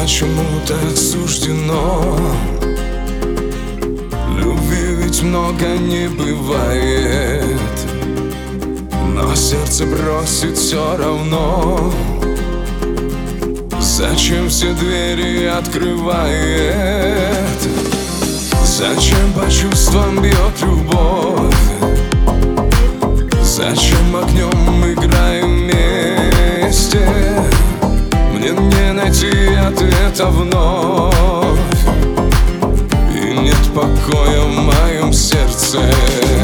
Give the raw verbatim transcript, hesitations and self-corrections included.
почему так суждено? Любви ведь много не бывает, но сердце бросит все равно. Зачем все двери открывает? Зачем по чувствам бьет любовь? Зачем огнем играем вместе? Мне не найти ответа вновь, и нет покоя в моем сердце.